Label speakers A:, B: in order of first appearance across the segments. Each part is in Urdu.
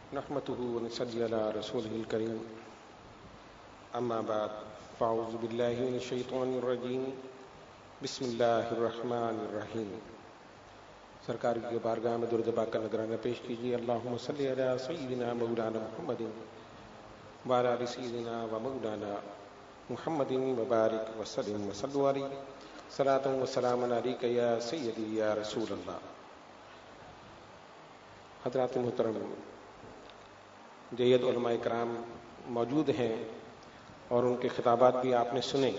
A: نحمده ونصلي على رسوله الكريم اما بعد فاعوذ بالله من الشیطان الرجیم بسم اللہ الرحمن الرحیم. سرکار کی بارگاہ میں درود پاک کا نذرانہ پیش کیجیے. اللہم صلی علی سیدنا مولانا محمد وعلی آل سیدنا و مولانا محمد وبارک وسلم وصلوا علیہ صلاۃ و سلام علیک یا سیدی یا رسول اللہ. حضرات محترم، جید علماء کرام موجود ہیں اور ان کے خطابات بھی آپ نے سنے.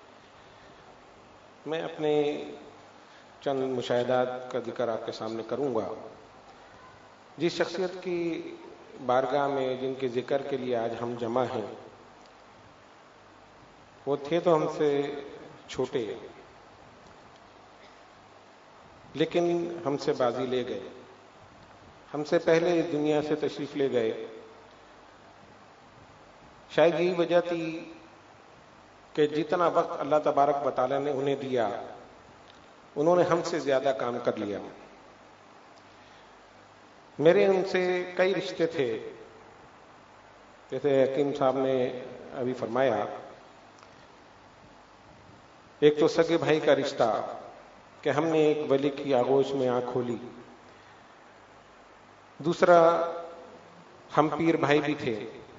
A: میں اپنے چند مشاہدات کا ذکر آپ کے سامنے کروں گا. جس شخصیت کی بارگاہ میں جن کے ذکر کے لیے آج ہم جمع ہیں، وہ تھے تو ہم سے چھوٹے، لیکن ہم سے بازی لے گئے، ہم سے پہلے دنیا سے تشریف لے گئے. شاید یہی وجہ تھی کہ جتنا وقت اللہ تبارک و تعالیٰ نے انہیں دیا، انہوں نے ہم سے زیادہ کام کر لیا. میرے ان سے کئی رشتے تھے، جیسے حکیم صاحب نے ابھی فرمایا. ایک تو سگے بھائی کا رشتہ کہ ہم نے ایک ولی کی آغوش میں آنکھ کھولی. دوسرا ہم پیر بھائی بھی تھے.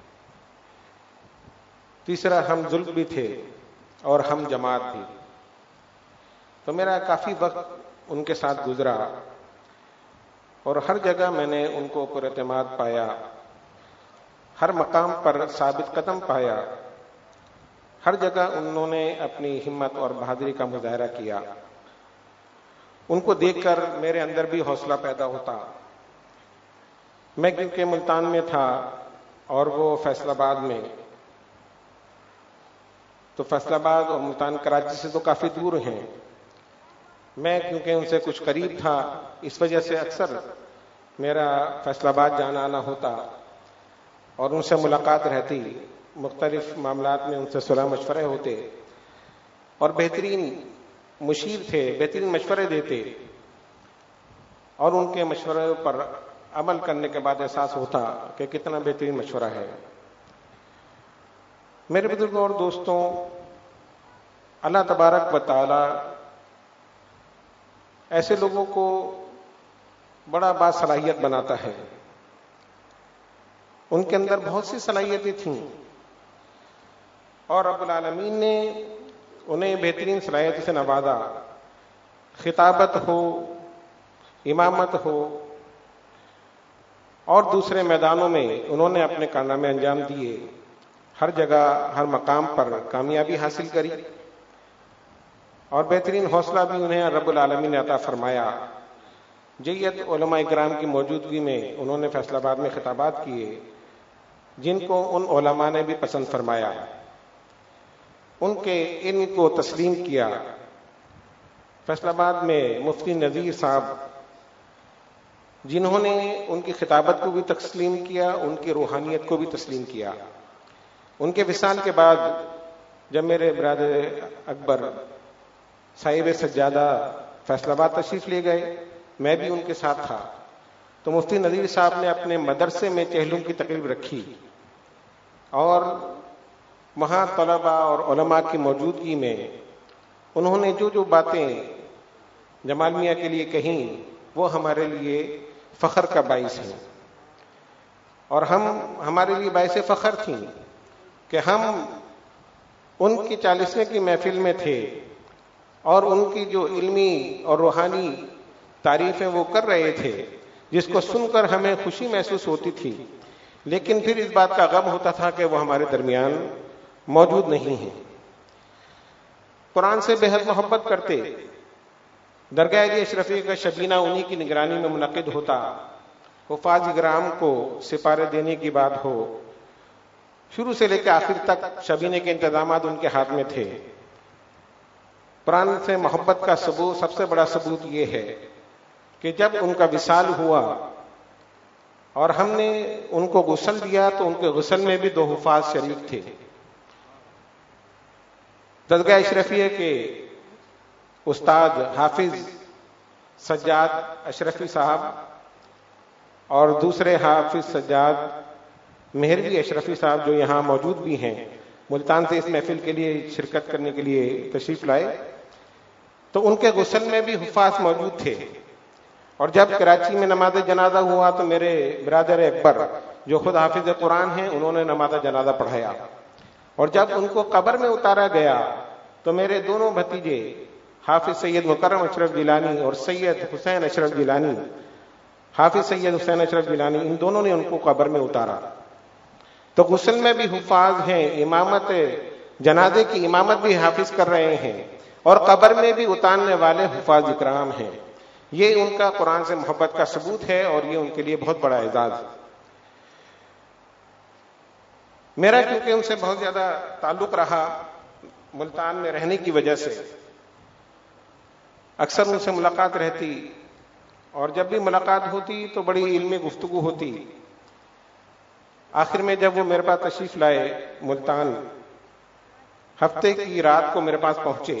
A: تیسرا ہم ظلم بھی تھے اور ہم جماعت بھی. تو میرا کافی وقت ان کے ساتھ گزرا اور ہر جگہ میں نے ان کو پر اعتماد پایا، ہر مقام پر ثابت قدم پایا. ہر جگہ انہوں نے اپنی ہمت اور بہادری کا مظاہرہ کیا. ان کو دیکھ کر میرے اندر بھی حوصلہ پیدا ہوتا. میں کیونکہ ملتان میں تھا اور وہ فیصل آباد میں، تو فیصل آباد اور ملتان کراچی سے تو کافی دور ہیں. میں کیونکہ ان سے کچھ قریب تھا، اس وجہ سے اکثر میرا فیصل آباد جانا آنا ہوتا اور ان سے ملاقات رہتی. مختلف معاملات میں ان سے صلاح مشورے ہوتے اور بہترین مشیر تھے، بہترین مشورے دیتے اور ان کے مشورے پر عمل کرنے کے بعد احساس ہوتا کہ کتنا بہترین مشورہ ہے. میرے بزرگوں اور دوستوں، اللہ تبارک و تعالی ایسے لوگوں کو بڑا باصلاحیت بناتا ہے. ان کے اندر بہت سی صلاحیتیں تھیں اور رب العالمین نے انہیں بہترین صلاحیت سے نوازا. خطابت ہو، امامت ہو اور دوسرے میدانوں میں انہوں نے اپنے کارنامے انجام دیے. ہر جگہ ہر مقام پر کامیابی حاصل کری اور بہترین حوصلہ بھی انہیں رب العالمین نے عطا فرمایا. جید علماء اکرام کی موجودگی میں انہوں نے فیصل آباد میں خطابات کیے جن کو ان علماء نے بھی پسند فرمایا، ان کے علم کو تسلیم کیا. فیصل آباد میں مفتی نذیر صاحب جنہوں نے ان کی خطابت کو بھی تسلیم کیا، ان کی روحانیت کو بھی تسلیم کیا. ان کے وصال کے بعد جب میرے برادر اکبر صاحب سجادہ فیصل آباد تشریف لے گئے، میں بھی ان کے ساتھ تھا، تو مفتی نذیر صاحب نے اپنے مدرسے میں چہلم کی تقریب رکھی اور وہاں طلباء اور علماء کی موجودگی میں انہوں نے جو جو باتیں جمال میاں کے لیے کہیں وہ ہمارے لیے فخر کا باعث ہے اور ہمارے لیے باعث فخر تھیں کہ ہم ان کی 40ویں کی محفل میں تھے اور ان کی جو علمی اور روحانی تعریفیں وہ کر رہے تھے، جس کو سن کر ہمیں خوشی محسوس ہوتی تھی، لیکن پھر اس بات کا غم ہوتا تھا کہ وہ ہمارے درمیان موجود نہیں ہیں. قرآن سے بہت محبت کرتے. درگاہ اشرفی کا شبینہ انہی کی نگرانی میں منعقد ہوتا. حفاظ اکرام کو سپارے دینے کی بات ہو، شروع سے لے کے آخر تک شبینے کے انتظامات ان کے ہاتھ میں تھے. قرآن سے محبت کا ثبوت، سب سے بڑا ثبوت یہ ہے کہ جب ان کا وصال ہوا اور ہم نے ان کو غسل دیا تو ان کے غسل میں بھی 2 حفاظ شریک تھے. درگاہ اشرفیہ کے استاد حافظ سجاد اشرفی صاحب اور دوسرے حافظ سجاد مہروی اشرفی صاحب جو یہاں موجود بھی ہیں، ملتان سے اس محفل کے لیے شرکت کرنے کے لیے تشریف لائے، تو ان کے غسل میں بھی حفاظ موجود تھے. اور جب کراچی میں نماز جنازہ ہوا تو میرے برادر اکبر جو خود حافظ قرآن ہیں انہوں نے نماز جنازہ پڑھایا. اور جب ان کو قبر میں اتارا گیا تو میرے دونوں بھتیجے حافظ سید مکرم اشرف گیلانی اور سید حسین اشرف گیلانی، حافظ سید حسین اشرف گیلانی، ان دونوں نے ان کو قبر میں اتارا. تو غسل میں بھی حفاظ ہیں، امامت جنازے کی امامت بھی حافظ کر رہے ہیں، اور قبر میں بھی اتارنے والے حفاظ اکرام ہیں. یہ ان کا قرآن سے محبت کا ثبوت ہے اور یہ ان کے لیے بہت بڑا اعزاز ہے. میرا کیونکہ ان سے بہت زیادہ تعلق رہا ملتان میں رہنے کی وجہ سے، اکثر ان سے ملاقات رہتی، اور جب بھی ملاقات ہوتی تو بڑی علمی گفتگو ہوتی. آخر میں جب وہ میرے پاس تشریف لائے ملتان، ہفتے کی رات کو میرے پاس پہنچے،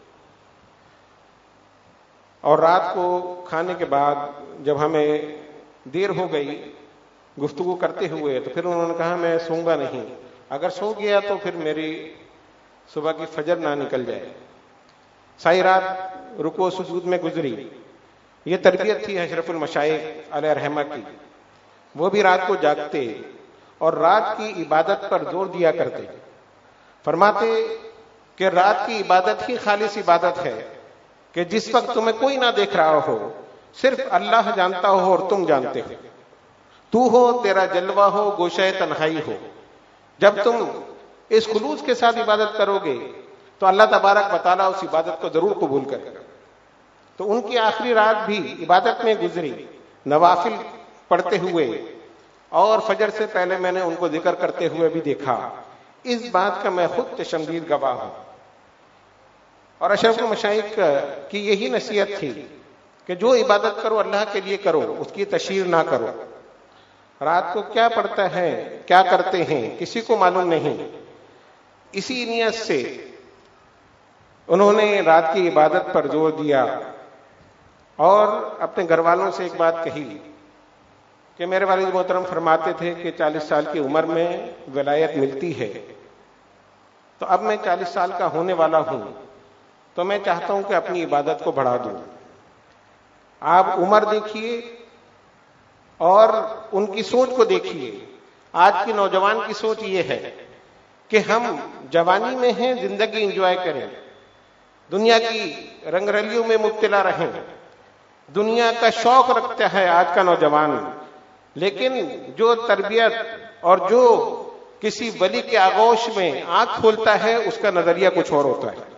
A: اور رات کو کھانے کے بعد جب ہمیں دیر ہو گئی گفتگو کرتے ہوئے تو پھر انہوں نے کہا میں سوں گا نہیں، اگر سو گیا تو پھر میری صبح کی فجر نہ نکل جائے. ساری رات رکوع سجود میں گزری. یہ تربیت تھی اشرف المشائخ علیہ رحمہ کی. وہ بھی رات کو جاگتے اور رات کی عبادت پر زور دیا کرتے. فرماتے کہ رات کی عبادت ہی خالص عبادت ہے کہ جس وقت تمہیں کوئی نہ دیکھ رہا ہو، صرف اللہ جانتا ہو اور تم جانتے ہو. تو ہو، تیرا جلوہ ہو، گوشہ تنہائی ہو. جب تم اس خلوص کے ساتھ عبادت کرو گے تو اللہ تبارک و تعالیٰ اس عبادت کو ضرور قبول کرے گا. تو ان کی آخری رات بھی عبادت میں گزری، نوافل پڑھتے ہوئے، اور فجر سے پہلے میں نے ان کو ذکر کرتے ہوئے بھی دیکھا. اس بات کا میں خود تشنگید گواہ ہوں. اور اشرف المشائخ کی یہی نصیحت تھی کہ جو عبادت کرو اللہ کے لیے کرو، اس کی تشہیر نہ کرو. رات کو کیا پڑھتا ہے، کیا کرتے ہیں، کسی کو معلوم نہیں. اسی نیت سے انہوں نے رات کی عبادت پر زور دیا. اور اپنے گھر والوں سے ایک بات کہی کہ میرے والد محترم فرماتے تھے کہ 40 سال کی عمر میں ولایت ملتی ہے، تو اب میں 40 سال کا ہونے والا ہوں، تو میں چاہتا ہوں کہ اپنی عبادت کو بڑھا دوں. آپ عمر دیکھیے اور ان کی سوچ کو دیکھیے. آج کی نوجوان کی سوچ یہ ہے کہ ہم جوانی میں ہیں، زندگی انجوائے کریں، دنیا کی رنگ رلیوں میں مبتلا رہیں. دنیا کا شوق رکھتا ہے آج کا نوجوان، لیکن جو تربیت اور جو کسی ولی کے آغوش میں آنکھ کھولتا ہے اس کا نظریہ کچھ اور ہوتا ہے.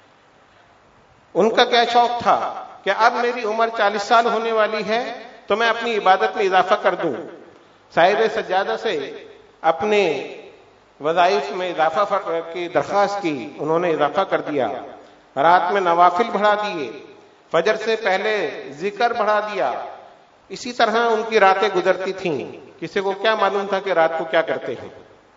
A: ان کا کیا شوق تھا کہ اب میری عمر 40 سال ہونے والی ہے تو میں اپنی عبادت میں اضافہ کر دوں. صاحب سجادہ سے اپنے وظائف میں اضافہ کی درخواست کی، انہوں نے اضافہ کر دیا. رات میں نوافل بڑھا دیے، فجر سے پہلے ذکر بڑھا دیا. اسی طرح ان کی راتیں گزرتی تھیں. کسی کو کیا معلوم تھا کہ رات کو کیا کرتے ہیں.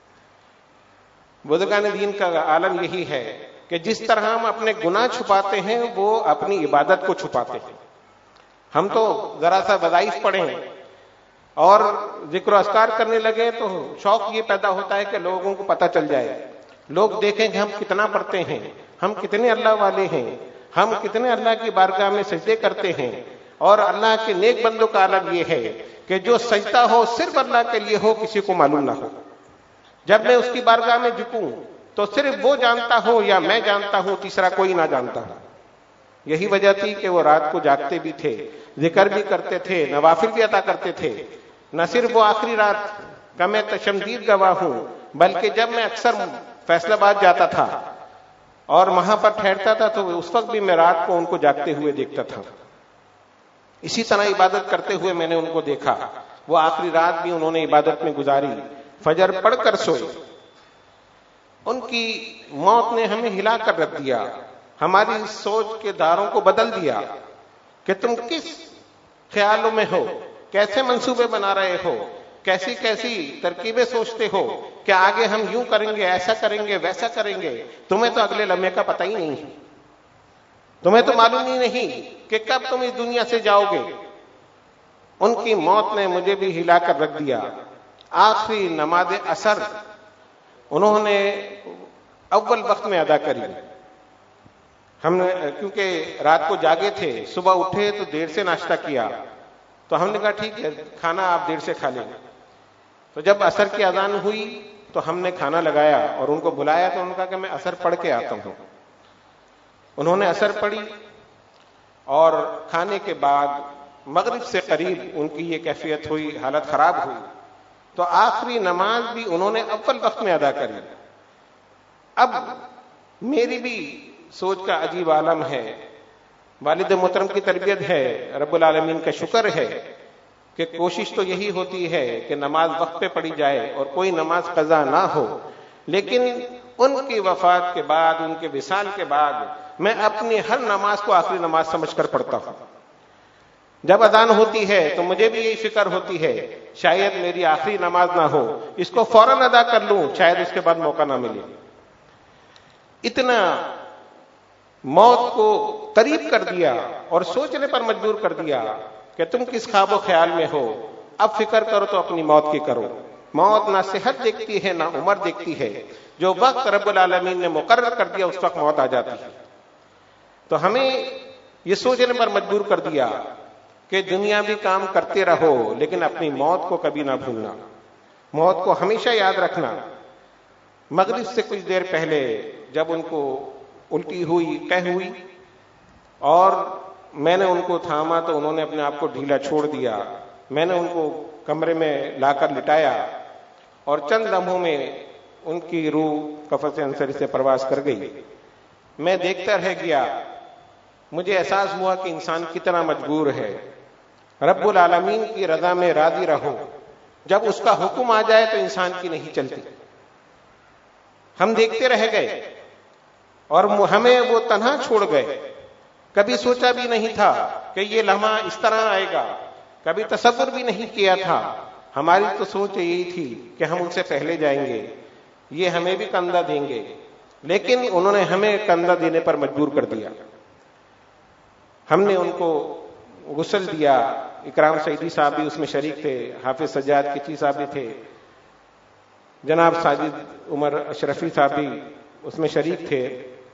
A: بزرگان دین کا عالم یہی ہے کہ جس طرح ہم اپنے گناہ چھپاتے ہیں وہ اپنی عبادت کو چھپاتے ہیں. ہم تو ذرا سا وظائف پڑھیں اور ذکر و اذکار کرنے لگے تو شوق یہ پیدا ہوتا ہے کہ لوگوں کو پتہ چل جائے، لوگ دیکھیں کہ ہم کتنا پڑھتے ہیں، ہم کتنے اللہ والے ہیں، ہم کتنے اللہ کی بارگاہ میں سجدے کرتے ہیں. اور اللہ کے نیک بندوں کا عالم یہ ہے کہ جو سجدہ ہو صرف اللہ کے لیے ہو، کسی کو معلوم نہ ہو. جب میں اس کی بارگاہ میں جھکوں تو صرف وہ جانتا ہو یا میں جانتا ہوں، تیسرا کوئی نہ جانتا ہو. یہی وجہ تھی کہ وہ رات کو جاگتے بھی تھے، ذکر بھی کرتے تھے، نوافل بھی عطا کرتے تھے. نہ صرف وہ آخری رات کا میں تشنگید گواہ ہوں، بلکہ جب میں اکثر فیصل آباد جاتا تھا اور وہاں پر ٹھہرتا تھا تو اس وقت بھی میں رات کو ان کو جاگتے ہوئے دیکھتا تھا. اسی طرح عبادت کرتے ہوئے میں نے ان کو دیکھا. وہ آخری رات بھی انہوں نے عبادت میں گزاری، فجر پڑھ کر سوئے. ان کی موت نے ہمیں ہلا کر رکھ دیا، ہماری سوچ کے داروں کو بدل دیا کہ تم کس خیالوں میں ہو، کیسے منصوبے بنا رہے ہو، کیسی کیسی ترکیبیں سوچتے ہو کہ آگے ہم یوں کریں گے، ایسا کریں گے، ویسا کریں گے. تمہیں تو اگلے لمحے کا پتہ ہی نہیں ہے، تمہیں تو معلوم ہی نہیں کہ کب تم اس دنیا سے جاؤ گے. ان کی موت نے مجھے بھی ہلا کر رکھ دیا. آخری نماز عصر انہوں نے اول وقت میں ادا کری. ہم نے کیونکہ رات کو جاگے تھے, صبح اٹھے تو دیر سے ناشتہ کیا, تو ہم نے کہا ٹھیک ہے کھانا آپ دیر سے کھا لیں. تو جب عصر کی اذان ہوئی تو ہم نے کھانا لگایا اور ان کو بلایا, تو انہوں نے کہا کہ میں عصر پڑھ کے آتا ہوں. انہوں نے عصر پڑھی اور کھانے کے بعد مغرب سے قریب ان کی یہ کیفیت ہوئی, حالت خراب ہوئی, تو آخری نماز بھی انہوں نے اول وقت میں ادا کری. اب میری بھی سوچ کا عجیب عالم ہے, والد محترم کی تربیت ہے, رب العالمین کا شکر ہے کہ کوشش تو یہی ہوتی ہے کہ نماز وقت پہ پڑھی جائے اور کوئی نماز قضا نہ ہو, لیکن ان کی وفات کے بعد, ان کے وصال کے بعد میں اپنی ہر نماز کو آخری نماز سمجھ کر پڑھتا ہوں. جب اذان ہوتی ہے تو مجھے بھی یہی فکر ہوتی ہے شاید میری آخری نماز نہ ہو, اس کو فوراً ادا کر لوں, شاید اس کے بعد موقع نہ ملے. اتنا موت کو قریب کر دیا اور سوچنے پر مجبور کر دیا کہ تم کس خواب و خیال میں ہو, اب فکر کرو تو اپنی موت کی کرو. موت نہ صحت دیکھتی ہے نہ عمر دیکھتی ہے, جو وقت رب العالمین نے مقرر کر دیا اس وقت موت آ جاتی ہے. تو ہمیں یہ سوچنے پر مجبور کر دیا کہ دنیاوی کام کرتے رہو لیکن اپنی موت کو کبھی نہ بھولنا, موت کو ہمیشہ یاد رکھنا. مغرب سے کچھ دیر پہلے جب ان کو الٹی ہوئی, قے ہوئی, اور میں نے ان کو تھاما تو انہوں نے اپنے آپ کو ڈھیلا چھوڑ دیا. میں نے ان کو کمرے میں لا کر لٹایا اور چند لمحوں میں ان کی روح قفس انصری سے پرواز کر گئی. میں دیکھتا رہ گیا, مجھے احساس ہوا کہ انسان کتنا مجبور ہے. رب العالمین کی رضا میں راضی رہو, جب اس کا حکم آ جائے تو انسان کی نہیں چلتی. ہم دیکھتے رہ گئے اور ہمیں وہ تنہا چھوڑ گئے. کبھی سوچا بھی نہیں تھا کہ یہ لمحہ اس طرح آئے گا, کبھی تصور بھی نہیں کیا تھا. ہماری تو سوچ یہی تھی کہ ہم ان سے پہلے جائیں گے, یہ ہمیں بھی کندھا دیں گے, لیکن انہوں نے ہمیں کندھا دینے پر مجبور کر دیا. ہم نے ان کو غسل دیا, اکرام سعیدی صاحب بھی اس میں شریک تھے, حافظ سجاد کچی صاحب بھی تھے, جناب ساجد عمر اشرفی صاحب بھی اس میں شریک تھے,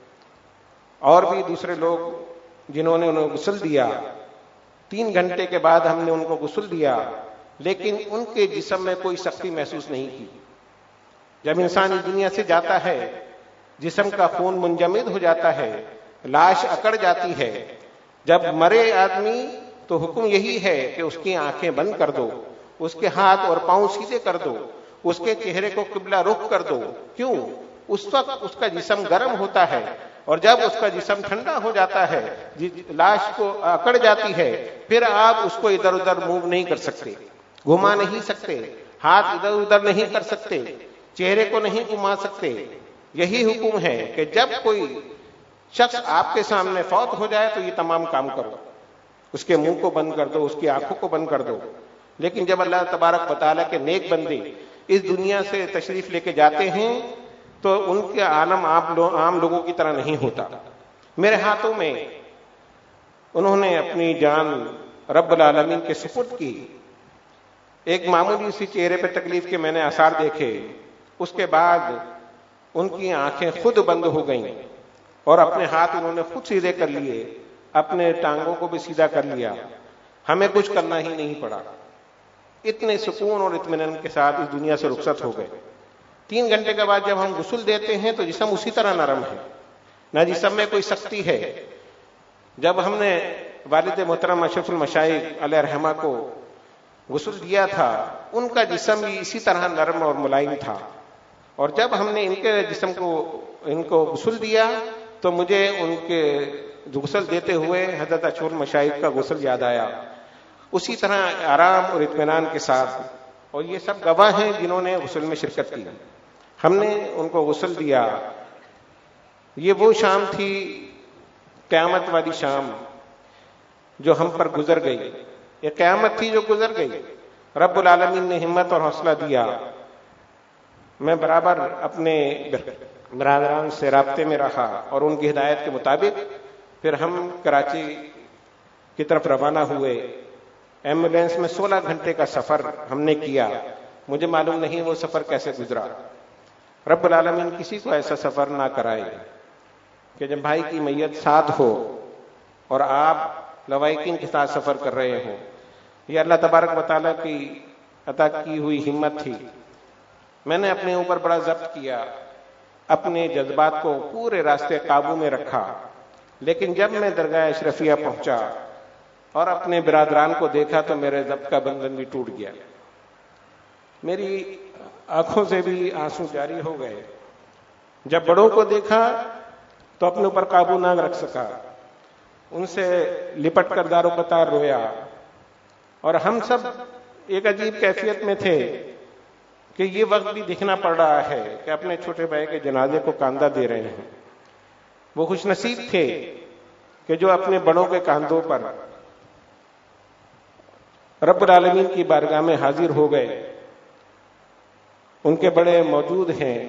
A: اور بھی دوسرے لوگ جنہوں نے انہیں غسل دیا. 3 گھنٹے کے بعد ہم نے ان کو غسل دیا, لیکن ان کے جسم میں کوئی سختی محسوس نہیں کی. جب انسان اس دنیا سے جاتا ہے, جسم کا خون منجمد ہو جاتا ہے, لاش اکڑ جاتی ہے. جب مرے آدمی تو حکم یہی ہے کہ اس کی آنکھیں بند کر دو, اس کے ہاتھ اور پاؤں سیدھے کر دو, اس کے چہرے کو قبلہ رخ کر دو. کیوں؟ اس وقت اس کا جسم گرم ہوتا ہے, اور جب اس کا جسم ٹھنڈا ہو جاتا ہے, لاش کو اکڑ جاتی ہے, پھر آپ اس کو ادھر ادھر موو نہیں کر سکتے, گھما نہیں سکتے, ہاتھ ادھر ادھر نہیں کر سکتے, چہرے کو نہیں گھما سکتے. یہی حکم ہے کہ جب کوئی شخص آپ کے سامنے فوت ہو جائے تو یہ تمام کام کرو, اس کے منہ کو بند کر دو, اس کی آنکھوں کو بند کر دو. لیکن جب اللہ تبارک و تعالیٰ کے نیک بندے اس دنیا سے تشریف لے کے جاتے ہیں تو ان کے عالم عام لوگوں کی طرح نہیں ہوتا. میرے ہاتھوں میں انہوں نے اپنی جان رب العالمین کے سپرد کی. ایک معمولی سی چہرے پہ تکلیف کے میں نے آثار دیکھے, اس کے بعد ان کی آنکھیں خود بند ہو گئیں اور اپنے ہاتھ انہوں نے خود سیدھے کر لیے, اپنے ٹانگوں کو بھی سیدھا کر لیا. ہمیں کچھ کرنا ہی نہیں پڑا. اتنے سکون اور اطمینان کے ساتھ اس دنیا سے رخصت ہو گئے. 3 گھنٹے کے بعد جب ہم غسل دیتے ہیں تو جسم اسی طرح نرم ہے, نہ جسم میں کوئی سختی ہے. جب ہم نے والد محترم اشرف المشائخ علیہ رحمہ کو غسل دیا تھا, ان کا جسم بھی اسی طرح نرم اور ملائم تھا. اور جب ہم نے ان کے جسم کو غسل دیا تو مجھے ان کے غسل دیتے ہوئے حضرت اشرف المشائخ کا غسل یاد آیا, اسی طرح آرام اور اطمینان کے ساتھ. اور یہ سب گواہ ہیں جنہوں نے غسل میں شرکت کی. ہم نے ان کو غسل دیا. یہ وہ شام تھی, قیامت والی شام جو ہم پر گزر گئی. یہ قیامت تھی جو گزر گئی. رب العالمین نے ہمت اور حوصلہ دیا. میں برابر اپنے برادران سے رابطے میں رہا اور ان کی ہدایت کے مطابق پھر ہم کراچی کی طرف روانہ ہوئے. ایمبولینس میں 16 گھنٹے کا سفر ہم نے کیا. مجھے معلوم نہیں وہ سفر کیسے گزرا. رب العالمین کسی کو ایسا سفر نہ کرائے کہ جب بھائی کی میت ساتھ ہو اور آپ لوائقین کے ساتھ سفر کر رہے ہوں. یہ اللہ تبارک و تعالیٰ کی عطا کی ہوئی ہمت تھی. میں نے اپنے اوپر بڑا ضبط کیا, اپنے جذبات کو پورے راستے قابو میں رکھا, لیکن جب میں درگاہ اشرفیہ پہنچا اور اپنے برادران کو دیکھا تو میرے ضبط کا بندھن بھی ٹوٹ گیا. میری آنکھوں سے بھی آنسو جاری ہو گئے. جب بڑوں کو دیکھا تو اپنے اوپر قابو نہ رکھ سکا, ان سے لپٹ کر دارو قطار رویا. اور ہم سب ایک عجیب کیفیت میں تھے کہ یہ وقت بھی دیکھنا پڑ رہا ہے کہ اپنے چھوٹے بھائی کے جنازے کو کاندھا دے رہے ہیں. وہ خوش نصیب تھے کہ جو اپنے بڑوں کے کاندھوں پر رب العالمین کی بارگاہ میں حاضر ہو گئے. ان کے بڑے موجود ہیں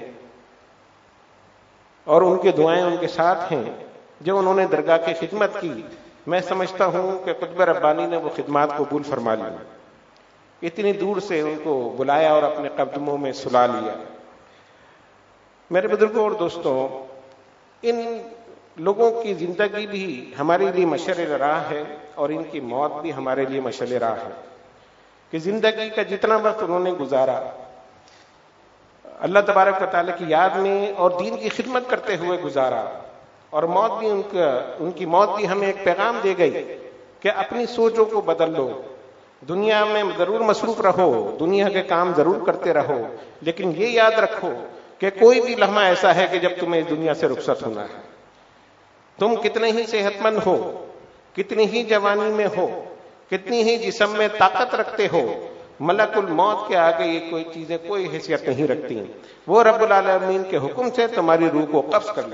A: اور ان کی دعائیں ان کے ساتھ ہیں. جو انہوں نے درگاہ کی خدمت کی, میں سمجھتا ہوں کہ قطب ربانی نے وہ خدمات قبول فرما لی. اتنی دور سے ان کو بلایا اور اپنے قدموں میں سلا لیا. میرے بزرگوں اور دوستوں, ان لوگوں کی زندگی بھی ہمارے لیے مشعل راہ ہے اور ان کی موت بھی ہمارے لیے مشعل راہ ہے کہ زندگی کا جتنا وقت انہوں نے گزارا اللہ تبارک و تعالیٰ کی یاد میں اور دین کی خدمت کرتے ہوئے گزارا, اور موت بھی ان کی موت بھی ہمیں ایک پیغام دے گئی کہ اپنی سوچوں کو بدل لو. دنیا میں ضرور مصروف رہو, دنیا کے کام ضرور کرتے رہو, لیکن یہ یاد رکھو کہ کوئی بھی لمحہ ایسا ہے کہ جب تمہیں اس دنیا سے رخصت ہونا ہے. تم کتنے ہی صحت مند ہو, کتنی ہی جوانی میں ہو, کتنی ہی جسم میں طاقت رکھتے ہو, ملک الموت کے آگے یہ کوئی چیزیں کوئی حیثیت نہیں رکھتی. وہ رب العالمین کے حکم سے تمہاری روح کو قبض کر لے.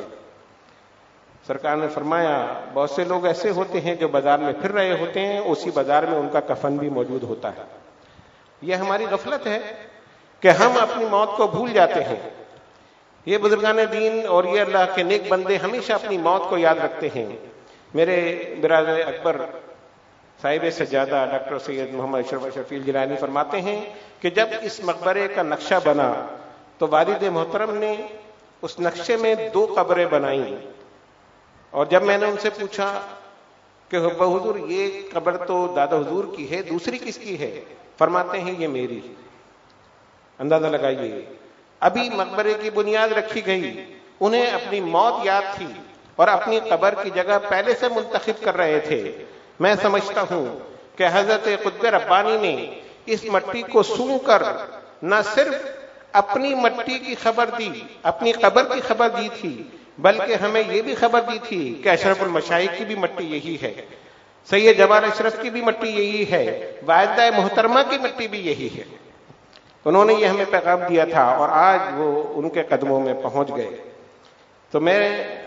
A: سرکار نے فرمایا بہت سے لوگ ایسے ہوتے ہیں جو بازار میں پھر رہے ہوتے ہیں, اسی بازار میں ان کا کفن بھی موجود ہوتا ہے. یہ ہماری غفلت ہے کہ ہم اپنی موت کو بھول جاتے ہیں. یہ بزرگان دین اور یہ اللہ کے نیک بندے ہمیشہ اپنی موت کو یاد رکھتے ہیں. میرے برادر اکبر صاحب سجادہ ڈاکٹر سید محمد اشرف شفیع الجیلانی فرماتے ہیں کہ جب اس مقبرے کا نقشہ بنا تو والد محترم نے اس نقشے میں 2 قبریں بنائیں, اور جب میں نے ان سے پوچھا کہ حضور یہ قبر تو دادا حضور کی ہے, دوسری کس کی ہے؟ فرماتے ہیں یہ میری. اندازہ لگائیے, ابھی مقبرے کی بنیاد رکھی گئی, انہیں اپنی موت یاد تھی اور اپنی قبر کی جگہ پہلے سے منتخب کر رہے تھے. میں سمجھتا ہوں کہ حضرت قطب ربانی نے اس مٹی کو سونگھ کر نہ صرف اپنی مٹی کی خبر دی, اپنی قبر کی خبر دی تھی, بلکہ ہمیں یہ بھی خبر دی تھی کہ اشرف المشائخ کی بھی مٹی یہی ہے, سید جمال اشرف کی بھی مٹی یہی ہے, والدہ محترمہ کی مٹی بھی یہی ہے. انہوں نے یہ ہمیں پیغام دیا تھا اور آج وہ ان کے قدموں میں پہنچ گئے. تو میں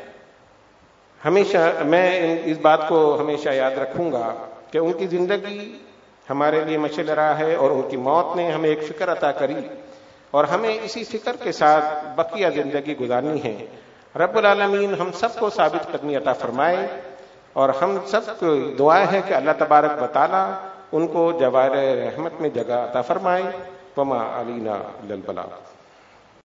A: اس بات کو ہمیشہ یاد رکھوں گا کہ ان کی زندگی ہمارے لیے مشعل راہ ہے اور ان کی موت نے ہمیں ایک فکر عطا کری اور ہمیں اسی فکر کے ساتھ بقیہ زندگی گزارنی ہے. رب العالمین ہم سب کو ثابت قدمی عطا فرمائے اور ہم سب کو دعا ہے کہ اللہ تبارک و تعالی ان کو جوار رحمت میں جگہ عطا فرمائے. وما علینا الا البلاغ.